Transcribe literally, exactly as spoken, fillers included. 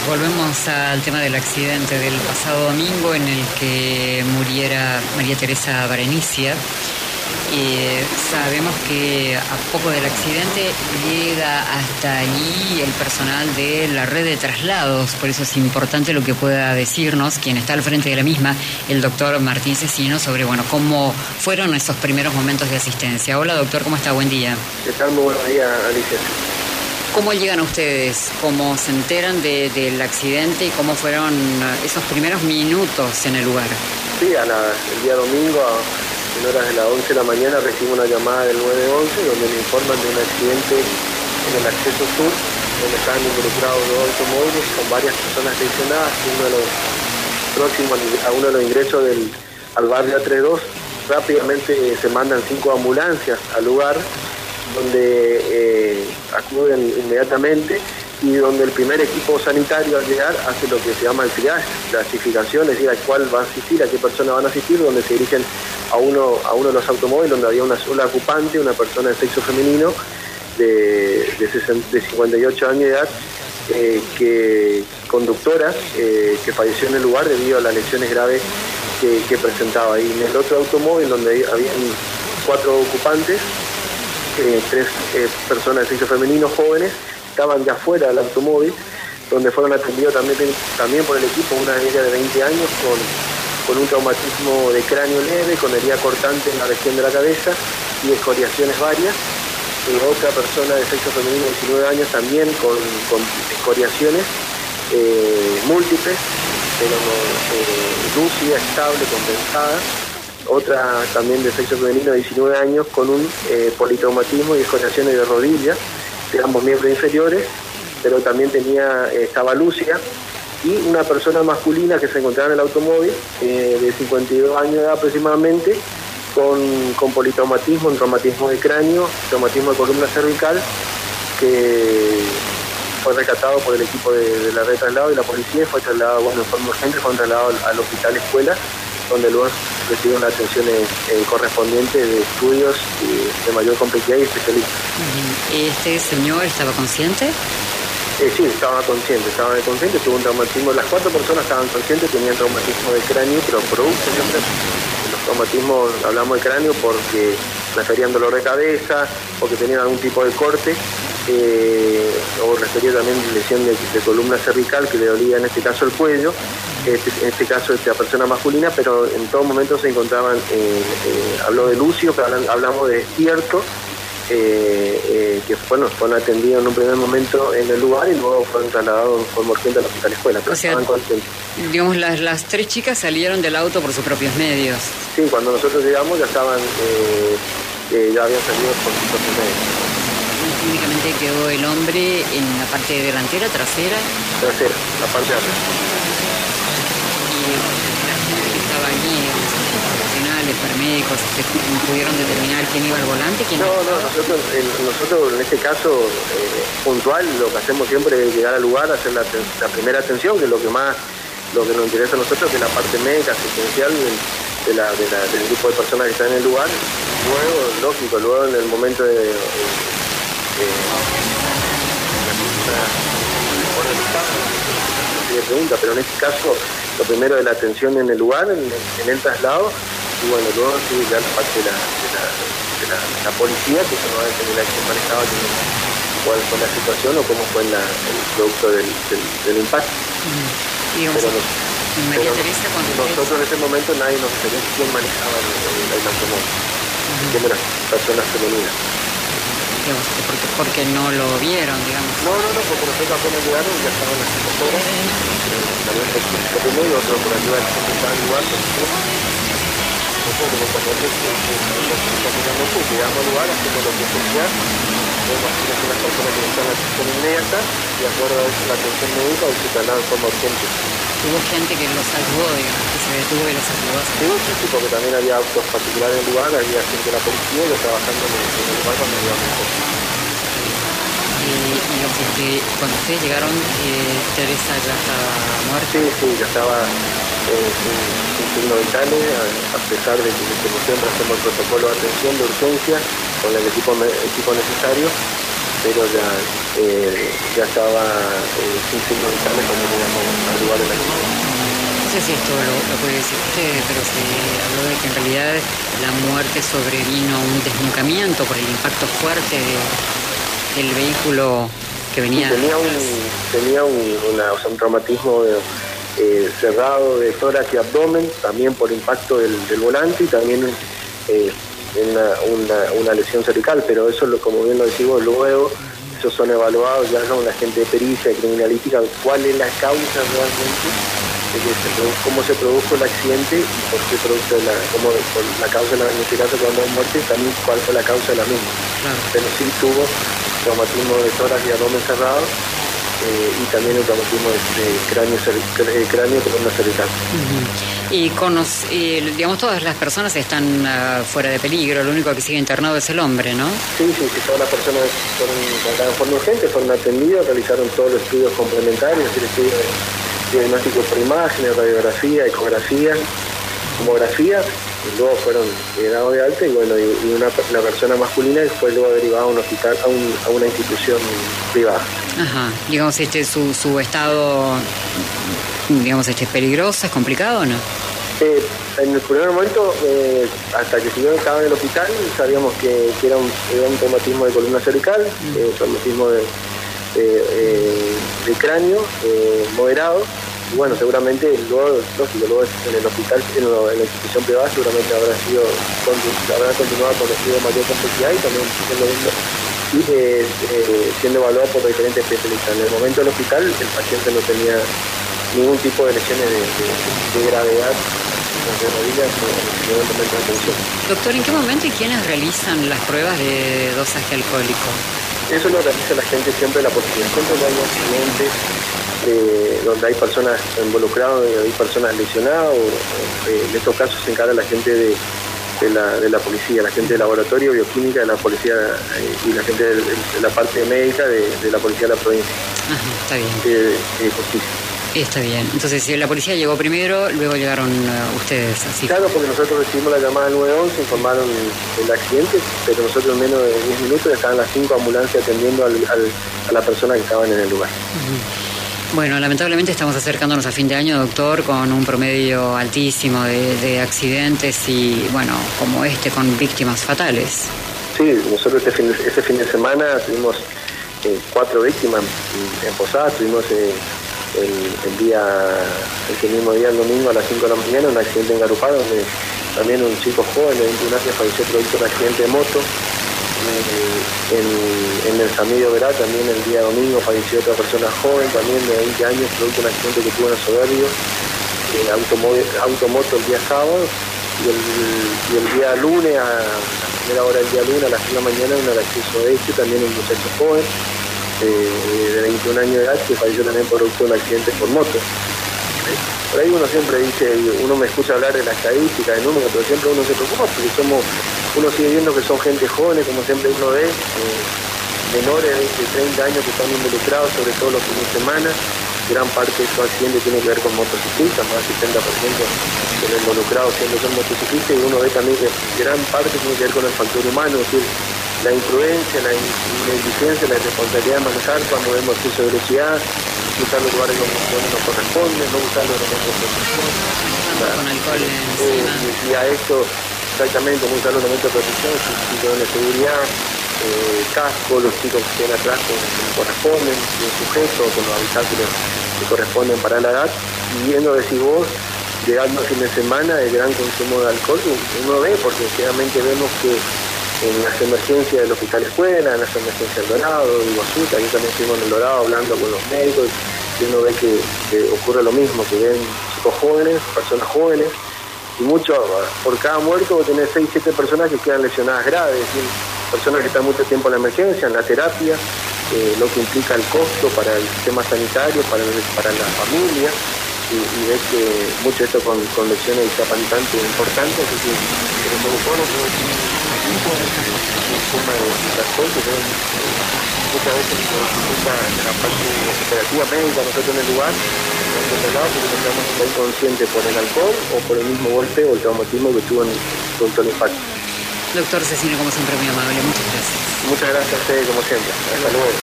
Volvemos al tema del accidente del pasado domingo en el que muriera María Teresa Barenicia. Eh, sabemos que a poco del accidente llega hasta allí el personal de la red de traslados, por eso es importante lo que pueda decirnos quien está al frente de la misma, el doctor Martín Cecino, sobre bueno cómo fueron esos primeros momentos de asistencia. Hola doctor, ¿cómo está? Buen día. ¿Qué tal? Muy buenos días, Alicia. ¿Cómo llegan ustedes? ¿Cómo se enteran de, del accidente y cómo fueron esos primeros minutos en el lugar? Sí, a la, el día domingo, a en horas de las once de la mañana, recibo una llamada del nueve once donde me informan de un accidente en el acceso sur, donde estaban involucrados dos automóviles con varias personas lesionadas. Uno de los próximos a uno de los ingresos del, al barrio A treinta y dos, rápidamente eh, se mandan cinco ambulancias al lugar, donde eh, acuden inmediatamente y donde el primer equipo sanitario al llegar hace lo que se llama el triage, clasificación, es decir, a cuál va a asistir, a qué persona van a asistir, donde se dirigen a uno, a uno de los automóviles donde había una sola ocupante, una persona de sexo femenino de, de, sesenta, de cincuenta y ocho años de edad, eh, que conductora, eh, que falleció en el lugar debido a las lesiones graves que, que presentaba. Y en el otro automóvil donde había cuatro ocupantes, eh, tres eh, personas de sexo femenino jóvenes, estaban ya fuera del automóvil, donde fueron atendidos también, también por el equipo, una de ellas de veinte años con, con un traumatismo de cráneo leve, con herida cortante en la región de la cabeza y escoriaciones varias. Eh, otra persona de sexo femenino de diecinueve años también con, con escoriaciones eh, múltiples, pero no, eh, lúcida, estable, compensada. Otra también de sexo femenino de diecinueve años con un eh, politraumatismo y escoriaciones de rodilla, de ambos miembros inferiores, pero también tenía, estaba lúcida, y una persona masculina que se encontraba en el automóvil, eh, de cincuenta y dos años de edad aproximadamente, con, con politraumatismo, un traumatismo de cráneo, traumatismo de columna cervical, que fue rescatado por el equipo de, de la red de traslado y la policía, fue trasladado, bueno, en forma urgente, fue trasladado al, al hospital escuela, donde luego recibieron las atenciones eh, correspondientes de estudios y de mayor complejidad y especialistas. ¿Este señor estaba consciente? Eh, sí, estaba consciente, estaba consciente, tuvo un traumatismo. Las cuatro personas estaban conscientes, tenían traumatismo de cráneo, pero producto siempre los traumatismos, hablamos de cráneo porque referían dolor de cabeza, porque tenían algún tipo de corte, eh, o refería también lesión de, de columna cervical que le dolía en este caso el cuello. Este, en este caso esta persona masculina, pero en todo momento se encontraban, eh, eh, habló de Lucio, que hablan, hablamos de Despierto, eh, eh, que bueno, fueron atendidos en un primer momento en el lugar y luego fueron trasladados por urgente al hospital escuela, pero o sea, estaban conscientes. Digamos, las, las tres chicas salieron del auto por sus propios medios. Sí, cuando nosotros llegamos ya estaban, eh, eh, ya habían salido por sus propios medios. Únicamente quedó el hombre en la parte delantera, trasera. Trasera, la parte de atrás. La gente que estaba allí, los profesionales, paramédicos, ¿pudieron determinar quién iba al volante? Quién no, no, nosotros, el, nosotros en este caso eh, puntual, lo que hacemos siempre es llegar al lugar, hacer la, la primera atención, que es lo que más, lo que nos interesa a nosotros, que es la parte médica, asistencial del, de la, de la, del grupo de personas que están en el lugar. Luego, lógico, luego en el momento de... de, de, de pregunta, pero en este caso lo primero es la atención en el lugar, en, en el traslado, y bueno, luego sí, ya la parte de la, de la, de la, la policía, que se va a determinar quién manejaba, cuál fue la situación o cómo fue la, el producto del, del, del impacto. Uh-huh. Digamos, pero, nos, María pero Teresa, cuando nosotros ustedes... en ese momento nadie nos sabía quién manejaba el, el, el automóvil, uh-huh. quién eran personas femeninas. Digamos, porque, porque no lo vieron, digamos. No, no, no, porque nosotros apenas llegaron y ya estaban las motoras, también el primero y otro por ayuda de que estaban en el lugar, nosotros como cuando llegamos al lugar, hacemos lo que sea, vemos que es una persona que está en la atención inmediata y de acuerdo a eso la atención médica y se traslada de forma urgente. Hubo gente que los salvó, digamos, que se detuvo y los salvó. Sí, sí, sí, porque también había autos particulares en el lugar, había gente de la policía y trabajando en el lugar cuando íbamos. Y, y que cuando ustedes llegaron, eh, Teresa ya estaba muerta. Sí, sí, ya estaba eh, sin, sin signos vitales, a, a pesar de que como siempre hacemos el protocolo de atención de urgencia con el equipo, equipo necesario, pero ya, eh, ya estaba eh, sin signos vitales cuando llegamos al lugar del accidente. No sé si esto lo, lo puede decir usted, pero se habló de que en realidad la muerte sobrevino a un desnucamiento por el impacto fuerte de, del vehículo que venía. Sí, tenía un, tenía un, una, o sea, un traumatismo de, eh, cerrado de tórax y abdomen, también por impacto del, del volante y también eh, una, una, una lesión cervical, pero eso, lo, como bien lo decimos, luego esos son evaluados ya con la gente de pericia y criminalística, cuál es la causa realmente de que se produjo, cómo se produjo el accidente y por qué produjo la, cómo, por la causa, en este caso cuando hay muerte, también cuál fue la causa de la misma. Claro. Pero sí tuvo traumatismo de tórax y abdomen cerrado eh, y también el traumatismo de, de cráneo, de cráneo columna cervical. Uh-huh. Y con los, y, digamos, todas las personas están uh, fuera de peligro, lo único que sigue internado es el hombre, ¿no? Sí, sí, sí, todas las personas fueron tratadas de forma urgente, fueron atendidas, realizaron todos los estudios complementarios, el estudio de diagnóstico por imágenes, radiografía, ecografía, tomografía, y luego fueron dados de alta y bueno, y, y una, una persona masculina fue luego derivada a un hospital, a, un, a una institución privada. Ajá, digamos, este su, su estado, digamos, este es peligroso, es complicado o no? Eh, en el primer momento, eh, hasta que siguió estaba en el hospital, sabíamos que, que era, un, era un traumatismo de columna cervical, mm. eh, traumatismo de, de, eh, de cráneo eh, moderado. Y bueno, seguramente luego, lógico, luego en el hospital, en, lo, en la institución privada, seguramente habrá sido habrá continuado con estudios de mayor complejidad y también siendo, y, eh, eh, siendo evaluado por diferentes especialistas. En el momento del hospital, el paciente no tenía ningún tipo de lesiones de, de, de gravedad de rodillas o en ningún momento de atención. Doctor, ¿en qué momento y quiénes realizan las pruebas de dosaje alcohólico? Eso lo realiza la gente siempre, la policía. Siempre hay accidentes eh, donde hay personas involucradas, hay personas lesionadas, o eh, en estos casos se encarga la gente de, de, la, de la policía, la gente de laboratorio, bioquímica de la policía eh, y la gente de, de la parte médica de, de la policía de la provincia. Ajá, está bien. De, de justicia. Está bien. Entonces, si la policía llegó primero, luego llegaron uh, ustedes, así. Claro, porque nosotros recibimos la llamada al nueve once, informaron del accidente, pero nosotros en menos de diez minutos ya estaban las cinco ambulancias atendiendo al, al, a la persona que estaban en el lugar. Uh-huh. Bueno, lamentablemente estamos acercándonos a fin de año, doctor, con un promedio altísimo de, de accidentes y, bueno, como este, con víctimas fatales. Sí, nosotros este fin de, este fin de semana tuvimos eh, cuatro víctimas en Posadas, tuvimos... Eh, El, el día, el mismo día, el domingo a las cinco de la mañana, un accidente en Garupá, donde también un chico joven de veintiún años falleció producto de un accidente de moto. Eh, en, en el Samío Verá también el día domingo falleció otra persona joven también de veinte años producto de un accidente que tuvo en el Soberbio, eh, automoto el día sábado, y el, y el día lunes, a la primera hora del día lunes, a las seis de la mañana, en el acceso de este también un muchacho joven Eh, de veintiún años de edad que falleció también por un accidente por moto. Por ahí uno siempre dice, uno me escucha hablar de la estadística, de números, pero siempre uno se preocupa porque somos, uno sigue viendo que son gente joven, como siempre uno ve, eh, menores de treinta años que están involucrados, sobre todo los fines de semana. Gran parte de estos accidentes tiene que ver con motociclistas, más del setenta por ciento de los involucrados siendo son motociclistas, y uno ve también que gran parte tiene que ver con el factor humano, es decir, la imprudencia, la negligencia, la irresponsabilidad de manejar cuando vemos exceso de velocidad, usar los lugares donde no corresponden, no usar los elementos de protección. Con alcohol encima. Eh, y a esto, exactamente, no usar los elementos de protección, cinturón de seguridad, eh, casco, los chicos que estén atrás que no corresponden, bien sujetos, con los habitáculos que corresponden para la edad. Y viendo, decís vos, llegando a fin de semana, el gran consumo de alcohol, uno ve, porque generalmente vemos que en las emergencias del Hospital Escuela, en las emergencias del Dorado, de Iguazú, también también estuvimos en el Dorado hablando con los médicos, y uno ve que, que ocurre lo mismo, que ven chicos jóvenes, personas jóvenes, y mucho, por cada muerto vos tenés seis, siete personas que quedan lesionadas graves, es decir, personas que están mucho tiempo en la emergencia, en la terapia, eh, lo que implica el costo para el sistema sanitario, para, el, para la familia, y, y ves que mucho esto con, con lesiones discapacitantes importantes, es decir, que los soluciones el tema de las cosas, muchas veces se dificulta la parte operativa médica nosotros en el lugar, porque estamos inconscientes por el alcohol o por el mismo golpe o el traumatismo que tuvo en el producto del impacto. Doctor Cecino, como siempre, muy amable. Muchas gracias. Muchas gracias a ustedes, como siempre. Hasta luego.